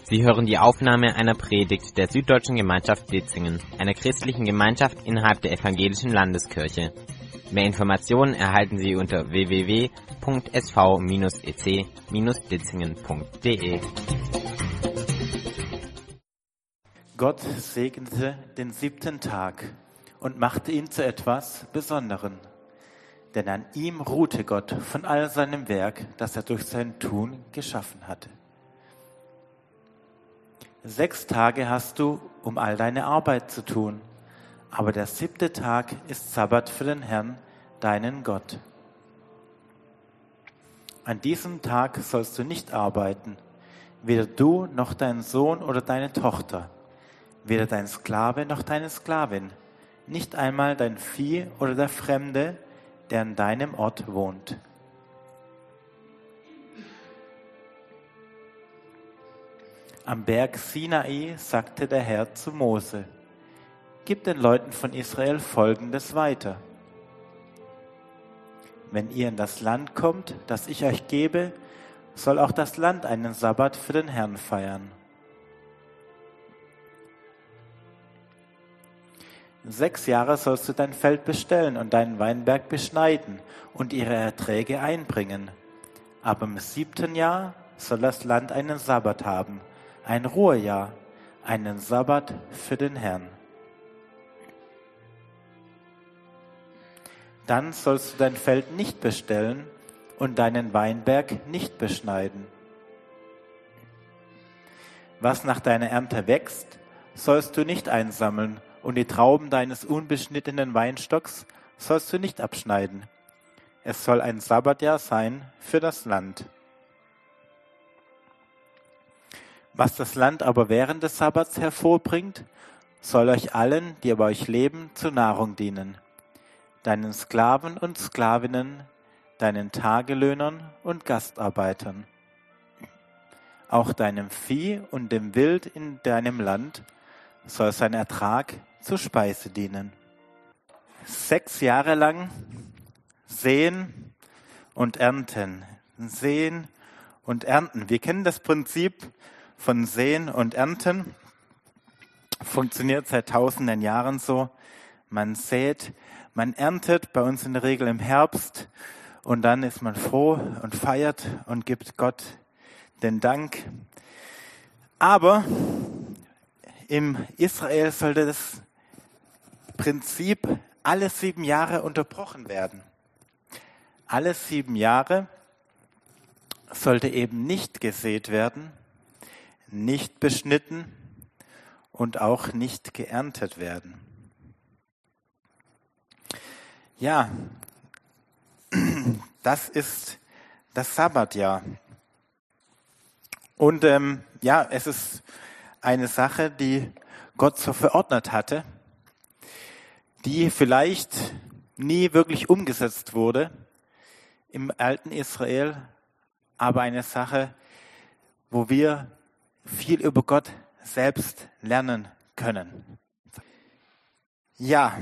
Sie hören die Aufnahme einer Predigt der Süddeutschen Gemeinschaft Ditzingen, einer christlichen Gemeinschaft innerhalb der Evangelischen Landeskirche. Mehr Informationen erhalten Sie unter www.sv-ec-ditzingen.de. Gott segnete den 7. Tag und machte ihn zu etwas Besonderem. Denn an ihm ruhte Gott von all seinem Werk, das er durch sein Tun geschaffen hatte. 6 Tage hast du, um all deine Arbeit zu tun, aber der 7. Tag ist Sabbat für den Herrn, deinen Gott. An diesem Tag sollst du nicht arbeiten, weder du noch dein Sohn oder deine Tochter, weder dein Sklave noch deine Sklavin, nicht einmal dein Vieh oder der Fremde, der an deinem Ort wohnt. Am Berg Sinai sagte der Herr zu Mose: Gib den Leuten von Israel Folgendes weiter. Wenn ihr in das Land kommt, das ich euch gebe, soll auch das Land einen Sabbat für den Herrn feiern. 6 Jahre sollst du dein Feld bestellen und deinen Weinberg beschneiden und ihre Erträge einbringen. Aber im 7. Jahr soll das Land einen Sabbat haben, ein Ruhejahr, einen Sabbat für den Herrn. Dann sollst du dein Feld nicht bestellen und deinen Weinberg nicht beschneiden. Was nach deiner Ernte wächst, sollst du nicht einsammeln, und die Trauben deines unbeschnittenen Weinstocks sollst du nicht abschneiden. Es soll ein Sabbatjahr sein für das Land. Was das Land aber während des Sabbats hervorbringt, soll euch allen, die bei euch leben, zur Nahrung dienen. Deinen Sklaven und Sklavinnen, deinen Tagelöhnern und Gastarbeitern. Auch deinem Vieh und dem Wild in deinem Land soll sein Ertrag zur Speise dienen. 6 Jahre lang säen und ernten. Säen und ernten. Wir kennen das Prinzip von Säen und Ernten. Funktioniert seit tausenden Jahren so. Man sät, man erntet, bei uns in der Regel im Herbst, und dann ist man froh und feiert und gibt Gott den Dank. Aber im Israel sollte das Prinzip alle 7 Jahre unterbrochen werden. Alle 7 Jahre sollte eben nicht gesät werden, nicht beschnitten und auch nicht geerntet werden. Ja, das ist das Sabbatjahr. Und es ist eine Sache, die Gott so verordnet hatte, die vielleicht nie wirklich umgesetzt wurde im alten Israel, aber eine Sache, wo wir viel über Gott selbst lernen können. Ja,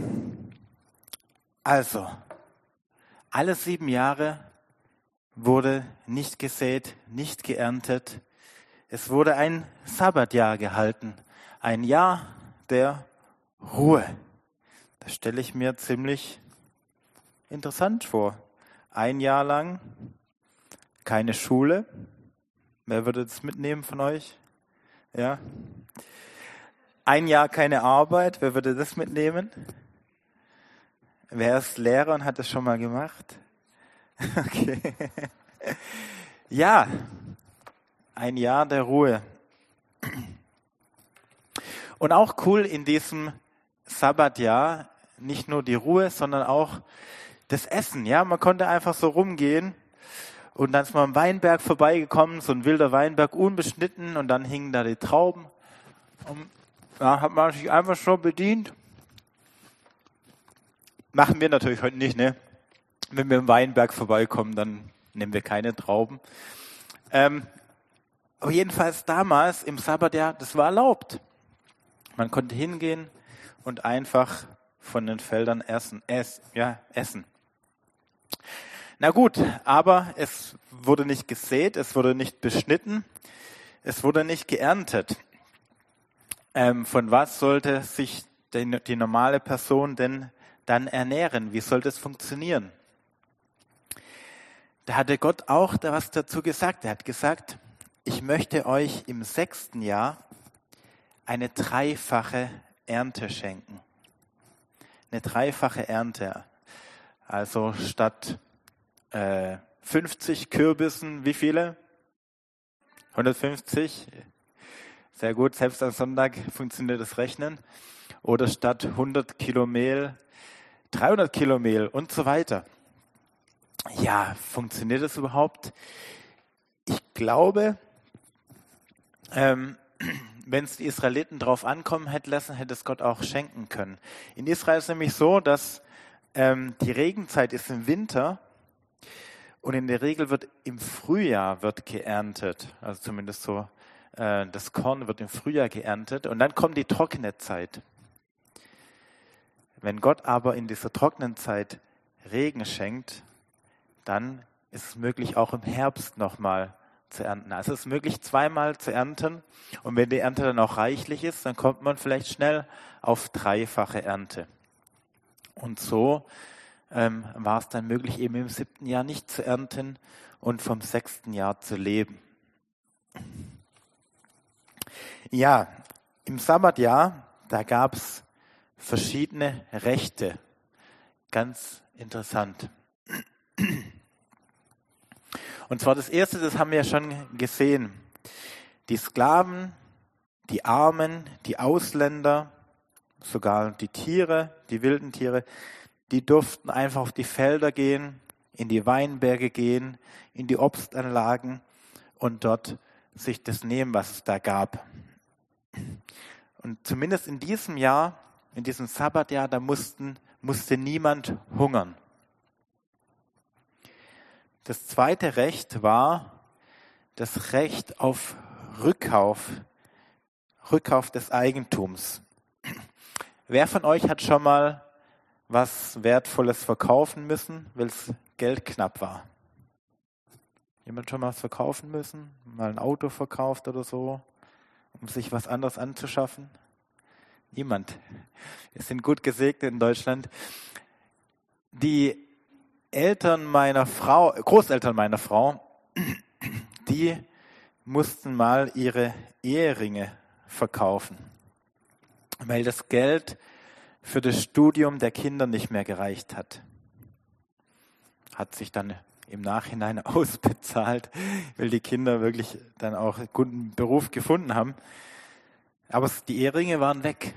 also, alle 7 Jahre wurde nicht gesät, nicht geerntet. Es wurde ein Sabbatjahr gehalten, ein Jahr der Ruhe. Das stelle ich mir ziemlich interessant vor. 1 Jahr lang keine Schule. Wer würde das mitnehmen von euch? Ja. 1 Jahr keine Arbeit. Wer würde das mitnehmen? Wer ist Lehrer und hat das schon mal gemacht? Okay. Ja, 1 Jahr der Ruhe. Und auch cool in diesem Sabbatjahr, nicht nur die Ruhe, sondern auch das Essen. Ja, man konnte einfach so rumgehen und dann ist man am Weinberg vorbeigekommen, so ein wilder Weinberg, unbeschnitten, und dann hingen da die Trauben. Und da hat man sich einfach schon bedient. Machen wir natürlich heute nicht, ne? Wenn wir am Weinberg vorbeikommen, dann nehmen wir keine Trauben. Aber jedenfalls damals im Sabbatjahr, das war erlaubt. Man konnte hingehen und einfach von den Feldern essen. Na gut, aber es wurde nicht gesät, es wurde nicht beschnitten, es wurde nicht geerntet. Von was sollte sich die normale Person denn dann ernähren? Wie sollte es funktionieren? Da hatte Gott auch da was dazu gesagt. Er hat gesagt, ich möchte euch im 6. Jahr eine 3-fache Ernte schenken. Eine 3-fache Ernte. Also statt 50 Kürbissen, wie viele? 150? Sehr gut, selbst am Sonntag funktioniert das Rechnen. Oder statt 100 Kilo Mehl, 300 Kilo Mehl und so weiter. Ja, funktioniert das überhaupt? Ich glaube, wenn es die Israeliten drauf ankommen hätte lassen, hätte es Gott auch schenken können. In Israel ist es nämlich so, dass die Regenzeit ist im Winter und in der Regel wird im Frühjahr geerntet. Also zumindest so, das Korn wird im Frühjahr geerntet und dann kommt die trockene Zeit. Wenn Gott aber in dieser trockenen Zeit Regen schenkt, dann ist es möglich, auch im Herbst nochmal zu ernten. Also es ist möglich, 2-mal zu ernten. Und wenn die Ernte dann auch reichlich ist, dann kommt man vielleicht schnell auf 3-fache Ernte. Und so war es dann möglich, eben im 7. Jahr nicht zu ernten und vom 6. Jahr zu leben. Ja, im Sabbatjahr, da gab es verschiedene Rechte. Ganz interessant. Und zwar das erste, das haben wir ja schon gesehen. Die Sklaven, die Armen, die Ausländer, sogar die Tiere, die wilden Tiere, die durften einfach auf die Felder gehen, in die Weinberge gehen, in die Obstanlagen und dort sich das nehmen, was es da gab. Und zumindest in diesem Jahr, in diesem Sabbatjahr, da musste niemand hungern. Das zweite Recht war das Recht auf Rückkauf des Eigentums. Wer von euch hat schon mal was Wertvolles verkaufen müssen, weil es Geld knapp war? Jemand schon mal was verkaufen müssen? Mal ein Auto verkauft oder so, um sich was anderes anzuschaffen? Niemand. Wir sind gut gesegnet in Deutschland. Die Großeltern meiner Frau, die mussten mal ihre Eheringe verkaufen, weil das Geld für das Studium der Kinder nicht mehr gereicht hat. Hat sich dann im Nachhinein ausbezahlt, weil die Kinder wirklich dann auch einen guten Beruf gefunden haben. Aber die Eheringe waren weg.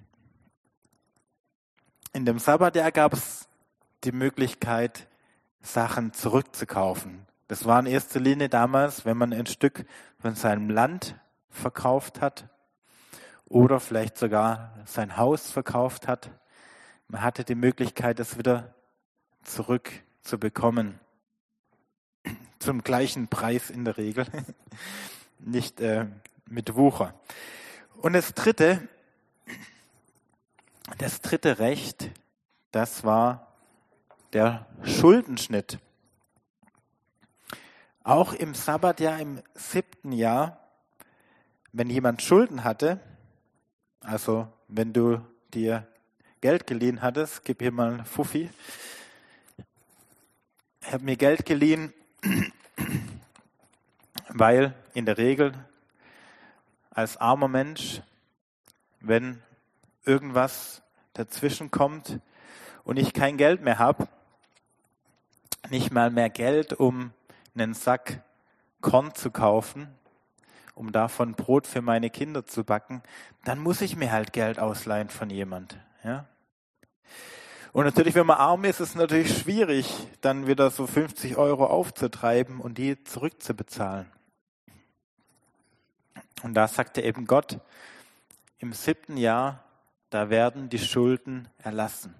In dem Sabbatjahr gab es die Möglichkeit, Sachen zurückzukaufen. Das war in erster Linie damals, wenn man ein Stück von seinem Land verkauft hat oder vielleicht sogar sein Haus verkauft hat. Man hatte die Möglichkeit, es wieder zurückzubekommen. Zum gleichen Preis in der Regel, nicht mit Wucher. Und das dritte Recht, das war der Schuldenschnitt. Auch im Sabbatjahr, im 7. Jahr, wenn jemand Schulden hatte, also wenn du dir Geld geliehen hattest, gib hier mal einen Fuffi. Ich habe mir Geld geliehen, weil in der Regel als armer Mensch, wenn irgendwas dazwischen kommt und ich kein Geld mehr habe, nicht mal mehr Geld, um einen Sack Korn zu kaufen, um davon Brot für meine Kinder zu backen, dann muss ich mir halt Geld ausleihen von jemand. Ja? Und natürlich, wenn man arm ist, ist es natürlich schwierig, dann wieder so 50 € aufzutreiben und die zurückzubezahlen. Und da sagte eben Gott, im 7. Jahr, da werden die Schulden erlassen.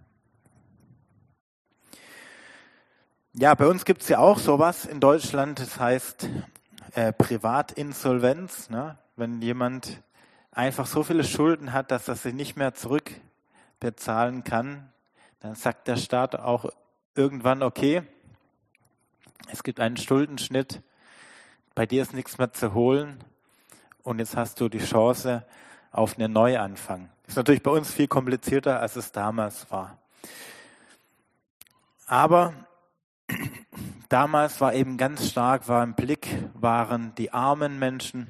Ja, bei uns gibt es ja auch sowas in Deutschland, das heißt Privatinsolvenz. Ne? Wenn jemand einfach so viele Schulden hat, dass er sie nicht mehr zurückbezahlen kann, dann sagt der Staat auch irgendwann, okay, es gibt einen Schuldenschnitt, bei dir ist nichts mehr zu holen und jetzt hast du die Chance auf einen Neuanfang. Ist natürlich bei uns viel komplizierter, als es damals war. Aber damals war eben ganz stark, war im Blick, waren die armen Menschen,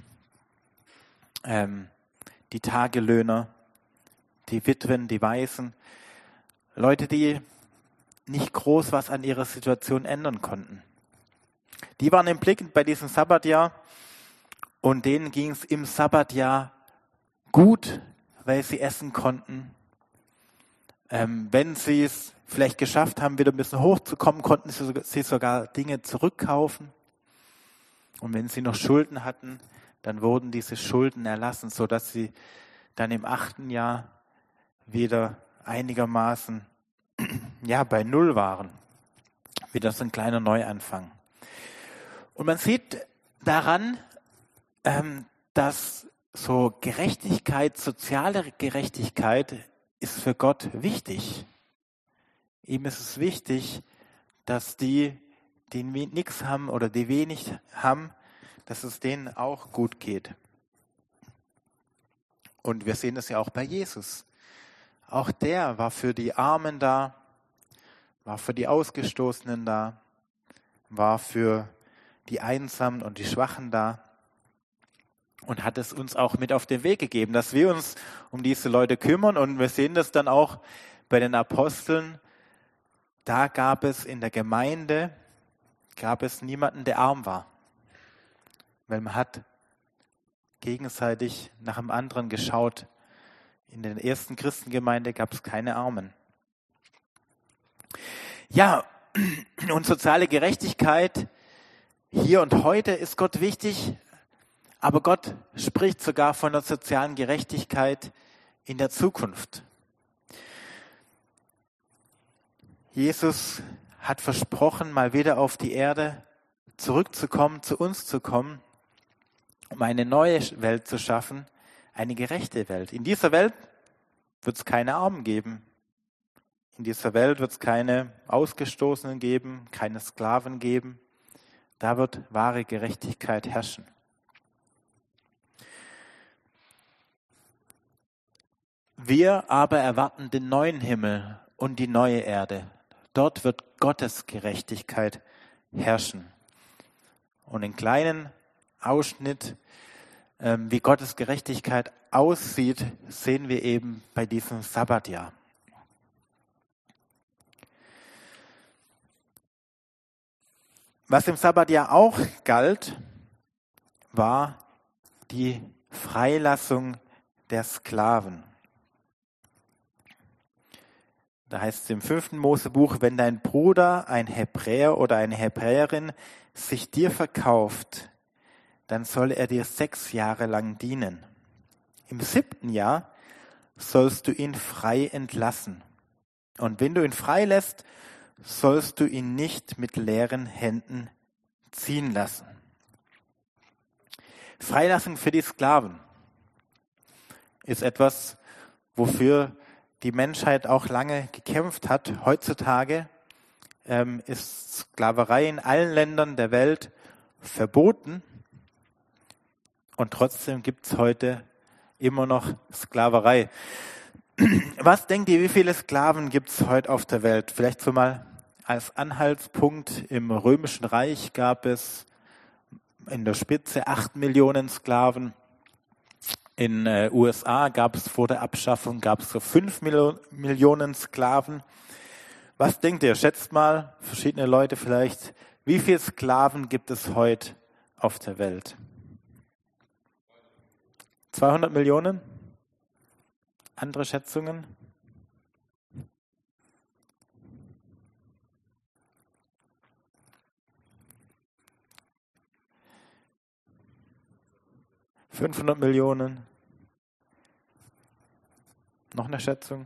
die Tagelöhner, die Witwen, die Waisen, Leute, die nicht groß was an ihrer Situation ändern konnten. Die waren im Blick bei diesem Sabbatjahr und denen ging es im Sabbatjahr gut, weil sie essen konnten. Wenn sie es vielleicht geschafft haben, wieder ein bisschen hochzukommen, konnten sie sogar Dinge zurückkaufen. Und wenn sie noch Schulden hatten, dann wurden diese Schulden erlassen, sodass sie dann im 8. Jahr wieder einigermaßen bei Null waren. Wieder so ein kleiner Neuanfang. Und man sieht daran, dass so Gerechtigkeit, soziale Gerechtigkeit ist für Gott wichtig. Ihm ist es wichtig, dass die nichts haben oder die wenig haben, dass es denen auch gut geht. Und wir sehen das ja auch bei Jesus. Auch der war für die Armen da, war für die Ausgestoßenen da, war für die Einsamen und die Schwachen da und hat es uns auch mit auf den Weg gegeben, dass wir uns um diese Leute kümmern. Und wir sehen das dann auch bei den Aposteln. Da gab es in der Gemeinde niemanden, der arm war. Weil man hat gegenseitig nach dem anderen geschaut. In der ersten Christengemeinde gab es keine Armen. Ja, und soziale Gerechtigkeit hier und heute ist Gott wichtig, aber Gott spricht sogar von der sozialen Gerechtigkeit in der Zukunft. Jesus hat versprochen, mal wieder auf die Erde zurückzukommen, zu uns zu kommen, um eine neue Welt zu schaffen, eine gerechte Welt. In dieser Welt wird es keine Armen geben. In dieser Welt wird es keine Ausgestoßenen geben, keine Sklaven geben. Da wird wahre Gerechtigkeit herrschen. Wir aber erwarten den neuen Himmel und die neue Erde. Dort wird Gottes Gerechtigkeit herrschen. Und einen kleinen Ausschnitt, wie Gottes Gerechtigkeit aussieht, sehen wir eben bei diesem Sabbatjahr. Was im Sabbatjahr auch galt, war die Freilassung der Sklaven. Da heißt es im 5. Mosebuch, wenn dein Bruder, ein Hebräer oder eine Hebräerin, sich dir verkauft, dann soll er dir 6 Jahre lang dienen. Im 7. Jahr sollst du ihn frei entlassen. Und wenn du ihn frei lässt, sollst du ihn nicht mit leeren Händen ziehen lassen. Freilassung für die Sklaven ist etwas, wofür die Menschheit auch lange gekämpft hat. Heutzutage ist Sklaverei in allen Ländern der Welt verboten und trotzdem gibt es heute immer noch Sklaverei. Was denkt ihr, wie viele Sklaven gibt es heute auf der Welt? Vielleicht so mal als Anhaltspunkt: Im Römischen Reich gab es in der Spitze 8 Millionen Sklaven. In USA gab es vor der Abschaffung so 5 Millionen Sklaven. Was denkt ihr? Schätzt mal, verschiedene Leute vielleicht, wie viele Sklaven gibt es heute auf der Welt? 200 Millionen? Andere Schätzungen? $500 Millionen? Noch eine Schätzung?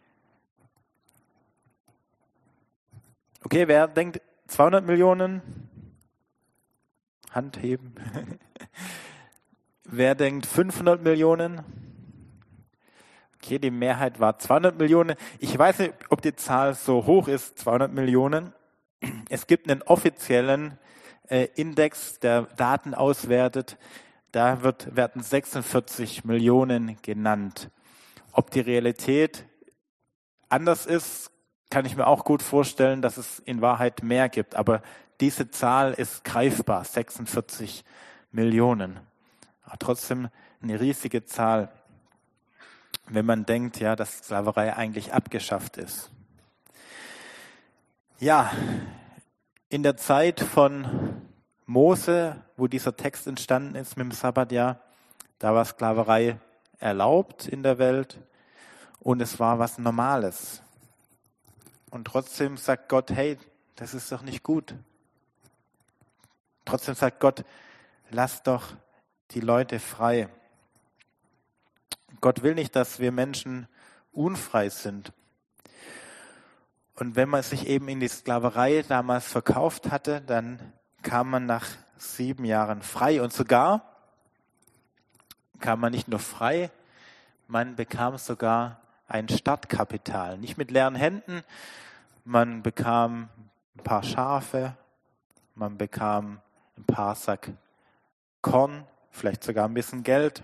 Okay, wer denkt 200 Millionen? Hand heben. Wer denkt 500 Millionen? Okay, die Mehrheit war 200 Millionen. Ich weiß nicht, ob die Zahl so hoch ist, 200 Millionen. Es gibt einen offiziellen Index, der Daten auswertet. Da werden 46 Millionen genannt. Ob die Realität anders ist, kann ich mir auch gut vorstellen, dass es in Wahrheit mehr gibt. Aber diese Zahl ist greifbar, 46 Millionen. Aber trotzdem eine riesige Zahl, wenn man denkt, ja, dass Sklaverei eigentlich abgeschafft ist. Ja, in der Zeit von Mose, wo dieser Text entstanden ist mit dem Sabbatjahr, da war Sklaverei erlaubt in der Welt und es war was Normales. Und trotzdem sagt Gott, hey, das ist doch nicht gut. Trotzdem sagt Gott, lass doch die Leute frei. Gott will nicht, dass wir Menschen unfrei sind. Und wenn man sich eben in die Sklaverei damals verkauft hatte, dann kam man nach 7 Jahren frei. Und sogar kam man nicht nur frei, man bekam sogar ein Startkapital. Nicht mit leeren Händen, man bekam ein paar Schafe, man bekam ein paar Sack Korn, vielleicht sogar ein bisschen Geld,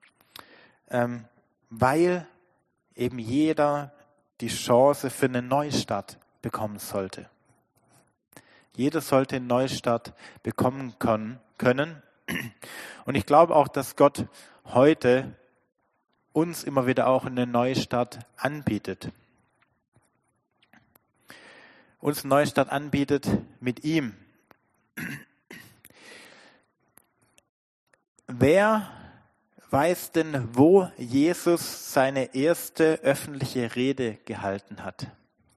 weil eben jeder die Chance für einen Neustart bekommen sollte. Jeder sollte einen Neustart bekommen können. Und ich glaube auch, dass Gott heute uns immer wieder auch einen Neustart anbietet. Uns einen Neustart anbietet mit ihm. Wer weiß denn, wo Jesus seine erste öffentliche Rede gehalten hat?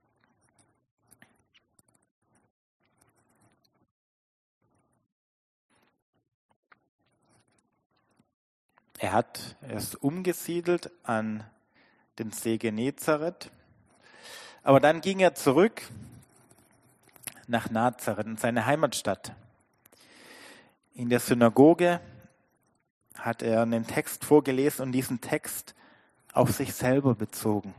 Er ist umgesiedelt an den See Genezareth, aber dann ging er zurück nach Nazareth, in seine Heimatstadt. In der Synagoge hat er einen Text vorgelesen und diesen Text auf sich selber bezogen.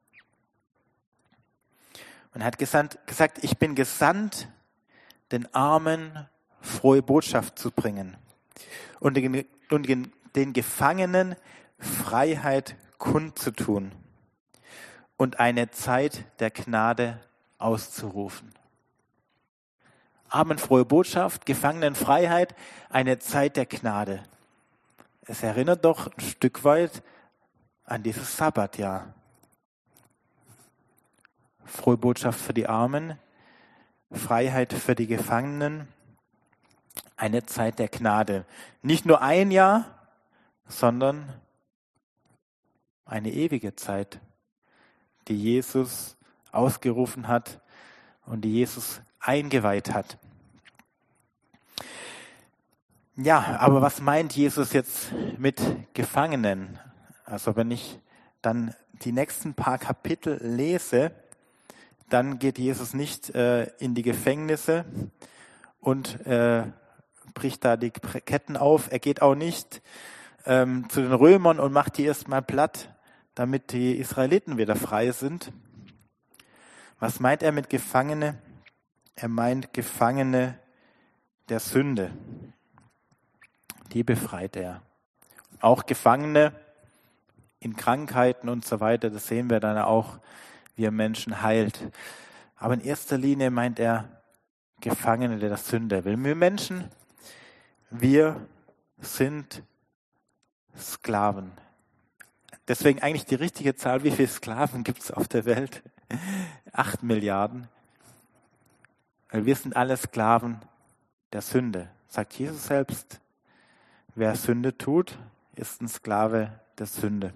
Und er hat gesagt, ich bin gesandt, den Armen frohe Botschaft zu bringen und den Gefangenen Freiheit kundzutun und eine Zeit der Gnade auszurufen. Armen frohe Botschaft, Gefangenen Freiheit, eine Zeit der Gnade. Es erinnert doch ein Stück weit an dieses Sabbatjahr. Frohe Botschaft für die Armen, Freiheit für die Gefangenen, eine Zeit der Gnade. Nicht nur ein Jahr, sondern eine ewige Zeit, die Jesus ausgerufen hat und die Jesus eingeweiht hat. Ja, aber was meint Jesus jetzt mit Gefangenen? Also wenn ich dann die nächsten paar Kapitel lese, dann geht Jesus nicht in die Gefängnisse und bricht da die Ketten auf. Er geht auch nicht zu den Römern und macht die erstmal platt, damit die Israeliten wieder frei sind. Was meint er mit Gefangene? Er meint Gefangene der Sünde. Die befreit er. Auch Gefangene in Krankheiten und so weiter, das sehen wir dann auch, wie er Menschen heilt. Aber in erster Linie meint er Gefangene der Sünde. Weil wir Menschen, wir sind Sklaven. Deswegen eigentlich die richtige Zahl, wie viele Sklaven gibt es auf der Welt? 8 Milliarden. Weil wir sind alle Sklaven der Sünde. Sagt Jesus selbst, wer Sünde tut, ist ein Sklave der Sünde.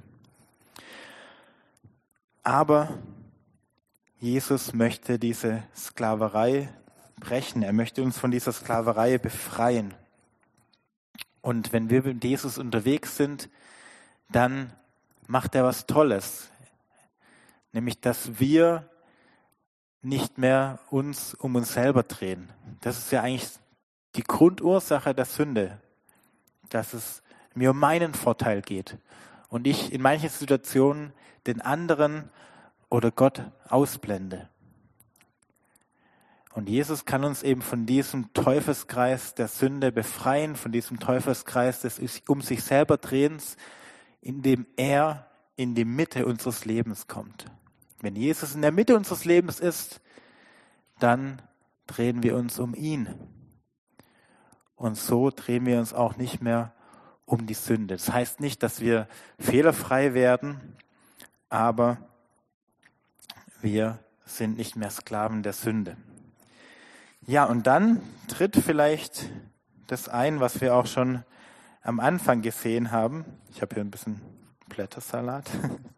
Aber Jesus möchte diese Sklaverei brechen. Er möchte uns von dieser Sklaverei befreien. Und wenn wir mit Jesus unterwegs sind, dann macht er was Tolles. Nämlich, dass wir nicht mehr uns um uns selber drehen. Das ist ja eigentlich die Grundursache der Sünde. Dass es mir um meinen Vorteil geht und ich in manchen Situationen den anderen oder Gott ausblende. Und Jesus kann uns eben von diesem Teufelskreis der Sünde befreien, von diesem Teufelskreis des um sich selber Drehens, indem er in die Mitte unseres Lebens kommt. Wenn Jesus in der Mitte unseres Lebens ist, dann drehen wir uns um ihn. Und so drehen wir uns auch nicht mehr um die Sünde. Das heißt nicht, dass wir fehlerfrei werden, aber wir sind nicht mehr Sklaven der Sünde. Ja, und dann tritt vielleicht das ein, was wir auch schon am Anfang gesehen haben. Ich habe hier ein bisschen Blättersalat.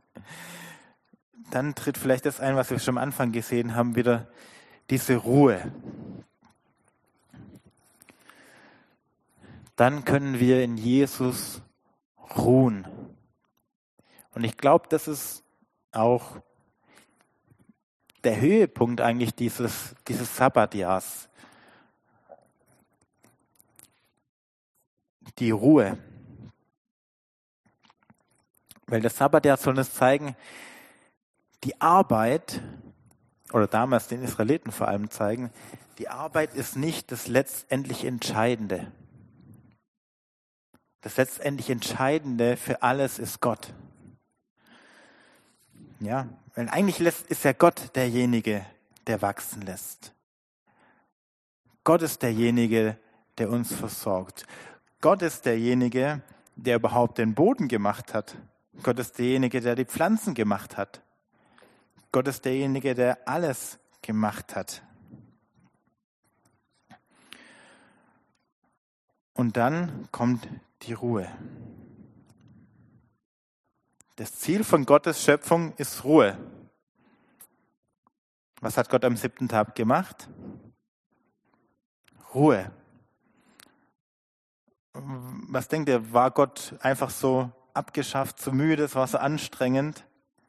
Dann tritt vielleicht das ein, was wir schon am Anfang gesehen haben, wieder diese Ruhe. Dann können wir in Jesus ruhen. Und ich glaube, das ist auch der Höhepunkt eigentlich dieses Sabbatjahrs. Die Ruhe. Weil das Sabbatjahr soll uns zeigen, die Arbeit, oder damals den Israeliten vor allem zeigen, die Arbeit ist nicht das letztendlich Entscheidende. Das letztendlich Entscheidende für alles ist Gott. Ja, weil eigentlich ist ja Gott derjenige, der wachsen lässt. Gott ist derjenige, der uns versorgt. Gott ist derjenige, der überhaupt den Boden gemacht hat. Gott ist derjenige, der die Pflanzen gemacht hat. Gott ist derjenige, der alles gemacht hat. Und dann kommt die Ruhe. Das Ziel von Gottes Schöpfung ist Ruhe. Was hat Gott am 7. Tag gemacht? Ruhe. Was denkt ihr, war Gott einfach so abgeschafft, so müde, es war so anstrengend?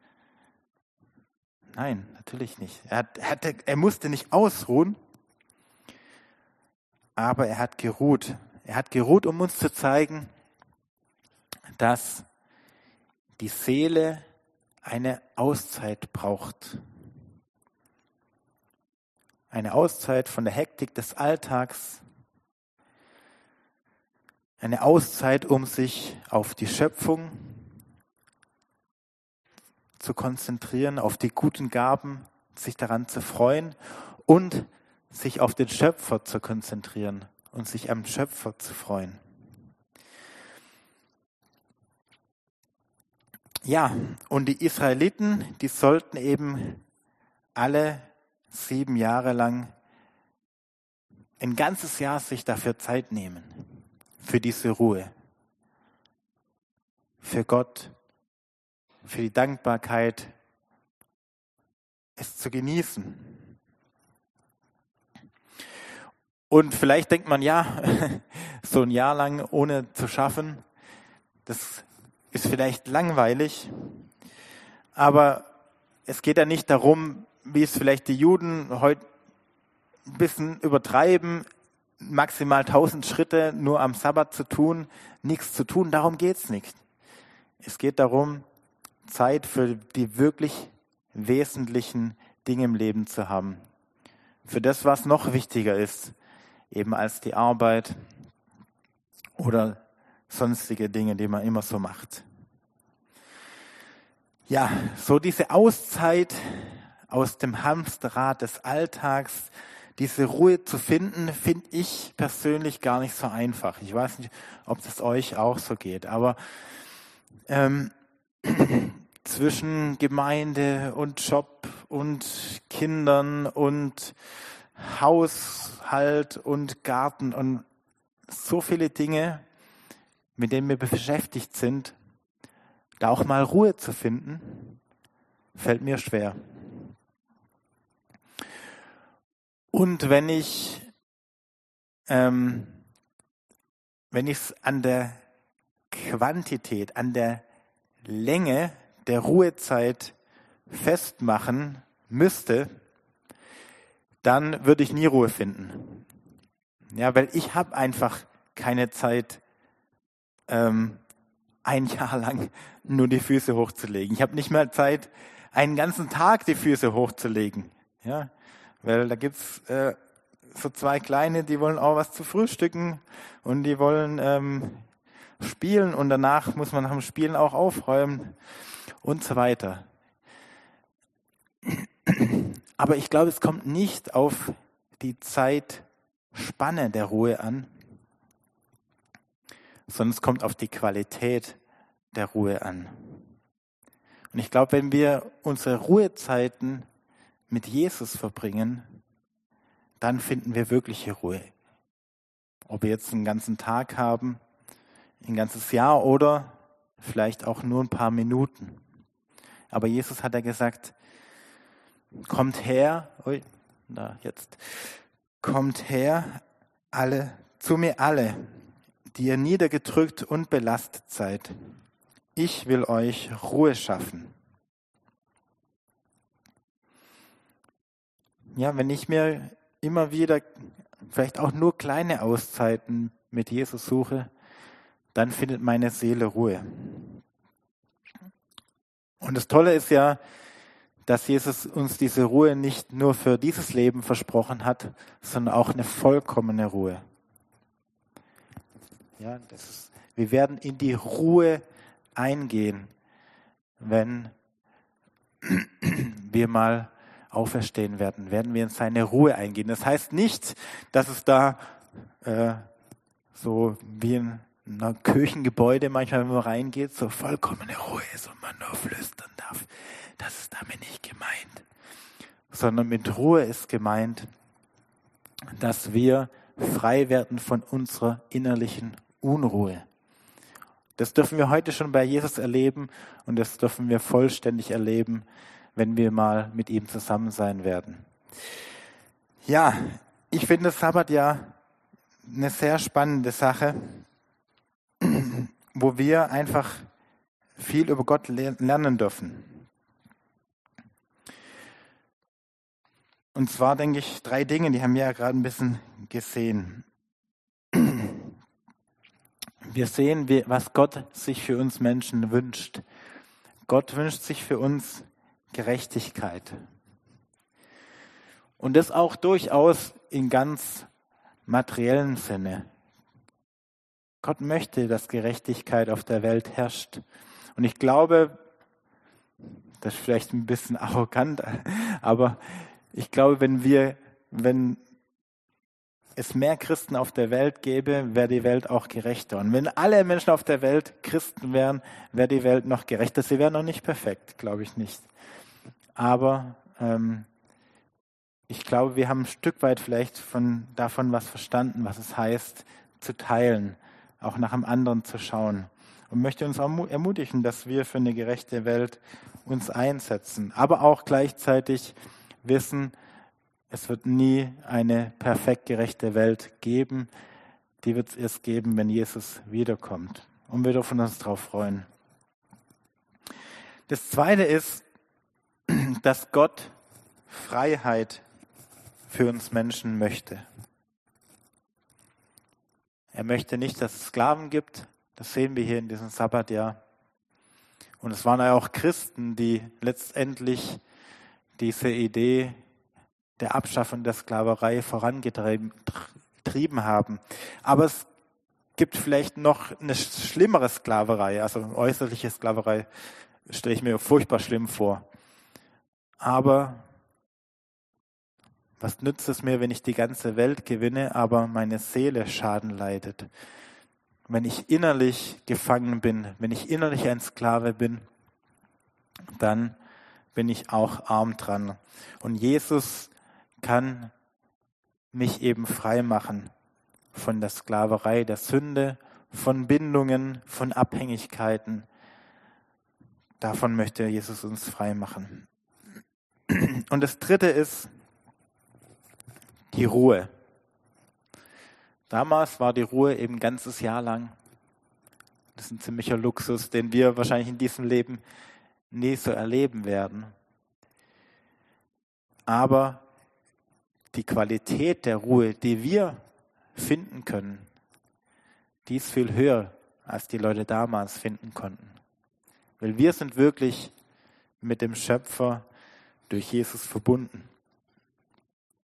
Nein, natürlich nicht. Er musste nicht ausruhen, aber er hat geruht. Er hat geruht, um uns zu zeigen, dass die Seele eine Auszeit braucht. Eine Auszeit von der Hektik des Alltags. Eine Auszeit, um sich auf die Schöpfung zu konzentrieren, auf die guten Gaben, sich daran zu freuen und sich auf den Schöpfer zu konzentrieren und sich am Schöpfer zu freuen. Ja, und die Israeliten, die sollten eben alle 7 Jahre lang ein ganzes Jahr sich dafür Zeit nehmen, für diese Ruhe, für Gott, für die Dankbarkeit, es zu genießen. Und vielleicht denkt man, ja, so ein Jahr lang ohne zu schaffen, das ist vielleicht langweilig, aber es geht ja nicht darum, wie es vielleicht die Juden heute ein bisschen übertreiben, maximal 1000 Schritte nur am Sabbat zu tun, nichts zu tun, darum geht's nicht. Es geht darum, Zeit für die wirklich wesentlichen Dinge im Leben zu haben. Für das, was noch wichtiger ist, eben als die Arbeit oder sonstige Dinge, die man immer so macht. Ja, so diese Auszeit aus dem Hamsterrad des Alltags, diese Ruhe zu finden, finde ich persönlich gar nicht so einfach. Ich weiß nicht, ob das euch auch so geht, aber zwischen Gemeinde und Job und Kindern und Haushalt und Garten und so viele Dinge, mit denen wir beschäftigt sind, da auch mal Ruhe zu finden, fällt mir schwer. Und wenn ich es an der Quantität, an der Länge der Ruhezeit festmachen müsste, dann würde ich nie Ruhe finden. Ja, weil ich habe einfach keine Zeit, ein Jahr lang nur die Füße hochzulegen. Ich habe nicht mehr Zeit, einen ganzen Tag die Füße hochzulegen. Ja, Weil da gibt's so zwei Kleine, die wollen auch was zu frühstücken und die wollen spielen und danach muss man nach dem Spielen auch aufräumen und so weiter. Aber ich glaube, es kommt nicht auf die Zeitspanne der Ruhe an, sondern es kommt auf die Qualität der Ruhe an. Und ich glaube, wenn wir unsere Ruhezeiten mit Jesus verbringen, dann finden wir wirkliche Ruhe. Ob wir jetzt einen ganzen Tag haben, ein ganzes Jahr oder vielleicht auch nur ein paar Minuten. Aber Jesus hat ja gesagt, kommt her, kommt her, zu mir alle, die ihr niedergedrückt und belastet seid. Ich will euch Ruhe schaffen. Ja, wenn ich mir immer wieder vielleicht auch nur kleine Auszeiten mit Jesus suche, dann findet meine Seele Ruhe. Und das Tolle ist ja, dass Jesus uns diese Ruhe nicht nur für dieses Leben versprochen hat, sondern auch eine vollkommene Ruhe. Ja, wir werden in die Ruhe eingehen, wenn wir mal auferstehen werden wir in seine Ruhe eingehen. Das heißt nicht, dass es da so wie in einem Kirchengebäude manchmal, wenn man reingeht, so vollkommene Ruhe ist und man nur flüstern darf. Das ist damit nicht gemeint. Sondern mit Ruhe ist gemeint, dass wir frei werden von unserer innerlichen Unruhe. Das dürfen wir heute schon bei Jesus erleben und das dürfen wir vollständig erleben, wenn wir mal mit ihm zusammen sein werden. Ja, ich finde das Sabbatjahr eine sehr spannende Sache, wo wir einfach viel über Gott lernen dürfen. Und zwar denke ich 3 Dinge, die haben wir ja gerade ein bisschen gesehen. Wir sehen, was Gott sich für uns Menschen wünscht. Gott wünscht sich für uns Gerechtigkeit. Und das auch durchaus in ganz materiellen Sinne. Gott möchte, dass Gerechtigkeit auf der Welt herrscht. Und ich glaube, das ist vielleicht ein bisschen arrogant, aber ich glaube, wenn es mehr Christen auf der Welt gäbe, wäre die Welt auch gerechter. Und wenn alle Menschen auf der Welt Christen wären, wäre die Welt noch gerechter. Sie wären noch nicht perfekt, glaube ich nicht. Aber ich glaube, wir haben ein Stück weit vielleicht davon was verstanden, was es heißt, zu teilen, auch nach dem anderen zu schauen. Und möchte uns auch ermutigen, dass wir für eine gerechte Welt uns einsetzen. Aber auch gleichzeitig wissen, es wird nie eine perfekt gerechte Welt geben. Die wird es erst geben, wenn Jesus wiederkommt. Und wir dürfen uns darauf freuen. Das Zweite ist, dass Gott Freiheit für uns Menschen möchte. Er möchte nicht, dass es Sklaven gibt. Das sehen wir hier in diesem Sabbatjahr. Und es waren ja auch Christen, die letztendlich diese Idee der Abschaffung der Sklaverei vorangetrieben haben. Aber es gibt vielleicht noch eine schlimmere Sklaverei, also äußerliche Sklaverei, stelle ich mir furchtbar schlimm vor. Aber was nützt es mir, wenn ich die ganze Welt gewinne, aber meine Seele Schaden leidet? Wenn ich innerlich gefangen bin, wenn ich innerlich ein Sklave bin, dann bin ich auch arm dran. Und Jesus kann mich eben frei machen von der Sklaverei, der Sünde, von Bindungen, von Abhängigkeiten. Davon möchte Jesus uns frei machen. Und das Dritte ist die Ruhe. Damals war die Ruhe eben ein ganzes Jahr lang. Das ist ein ziemlicher Luxus, den wir wahrscheinlich in diesem Leben nie so erleben werden. Aber die Qualität der Ruhe, die wir finden können, die ist viel höher, als die Leute damals finden konnten. Weil wir sind wirklich mit dem Schöpfer durch Jesus verbunden.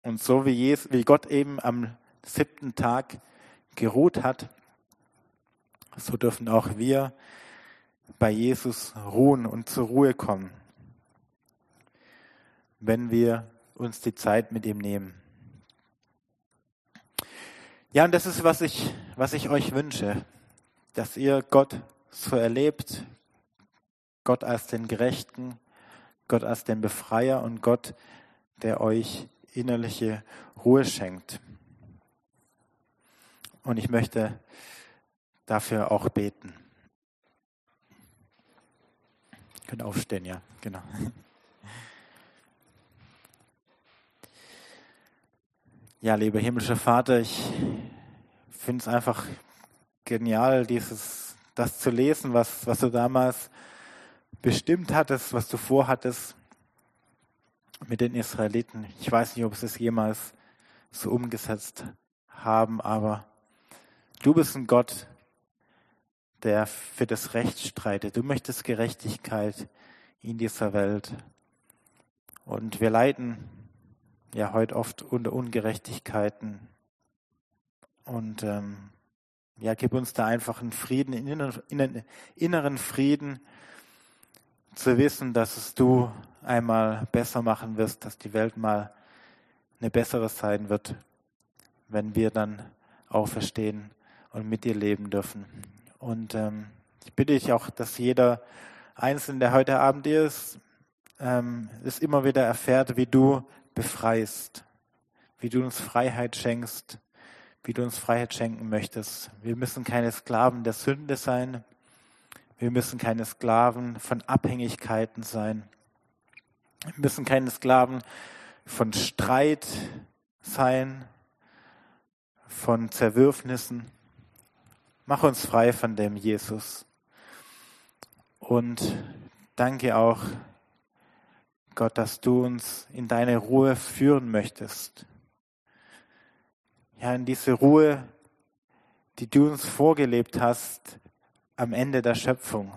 Und so wie Gott eben am 7. Tag geruht hat, so dürfen auch wir bei Jesus ruhen und zur Ruhe kommen, wenn wir uns die Zeit mit ihm nehmen. Ja, und das ist, was ich euch wünsche, dass ihr Gott so erlebt, Gott als den Gerechten, Gott als den Befreier und Gott, der euch innerliche Ruhe schenkt. Und ich möchte dafür auch beten. Ihr könnt aufstehen, ja, genau. Ja, lieber himmlischer Vater, ich finde es einfach genial, das zu lesen, was du damals bestimmt hattest, was du vorhattest mit den Israeliten. Ich weiß nicht, ob sie es jemals so umgesetzt haben, aber du bist ein Gott, der für das Recht streitet. Du möchtest Gerechtigkeit in dieser Welt. Und wir leiden ja heute oft unter Ungerechtigkeiten. Und gib uns da einfach einen Frieden, einen inneren Frieden, zu wissen, dass es du einmal besser machen wirst, dass die Welt mal eine bessere sein wird, wenn wir dann auferstehen und mit dir leben dürfen. Und ich bitte dich auch, dass jeder Einzelne, der heute Abend hier ist, es immer wieder erfährt, wie du befreist, wie du uns Freiheit schenkst, wie du uns Freiheit schenken möchtest. Wir müssen keine Sklaven der Sünde sein. Wir müssen keine Sklaven von Abhängigkeiten sein. Wir müssen keine Sklaven von Streit sein, von Zerwürfnissen. Mach uns frei von dem, Jesus. Und danke auch, Gott, dass du uns in deine Ruhe führen möchtest. Ja, in diese Ruhe, die du uns vorgelebt hast am Ende der Schöpfung.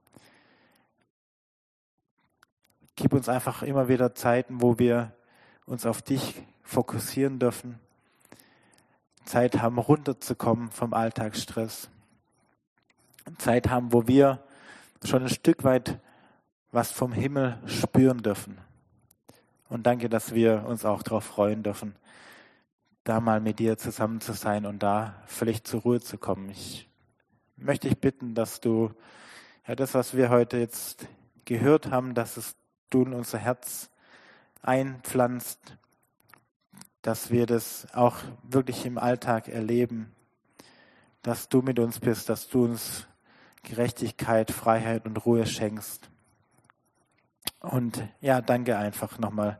Gib uns einfach immer wieder Zeiten, wo wir uns auf dich fokussieren dürfen. Zeit haben, runterzukommen vom Alltagsstress. Zeit haben, wo wir schon ein Stück weit was vom Himmel spüren dürfen. Und danke, dass wir uns auch darauf freuen dürfen, da mal mit dir zusammen zu sein und da völlig zur Ruhe zu kommen. Ich möchte dich bitten, dass du das, was wir heute jetzt gehört haben, dass es du in unser Herz einpflanzt, dass wir das auch wirklich im Alltag erleben, dass du mit uns bist, dass du uns Gerechtigkeit, Freiheit und Ruhe schenkst. Und ja, danke einfach nochmal,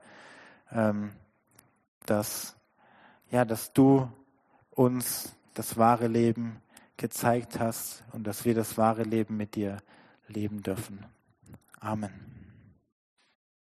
dass du uns das wahre Leben gezeigt hast und dass wir das wahre Leben mit dir leben dürfen. Amen.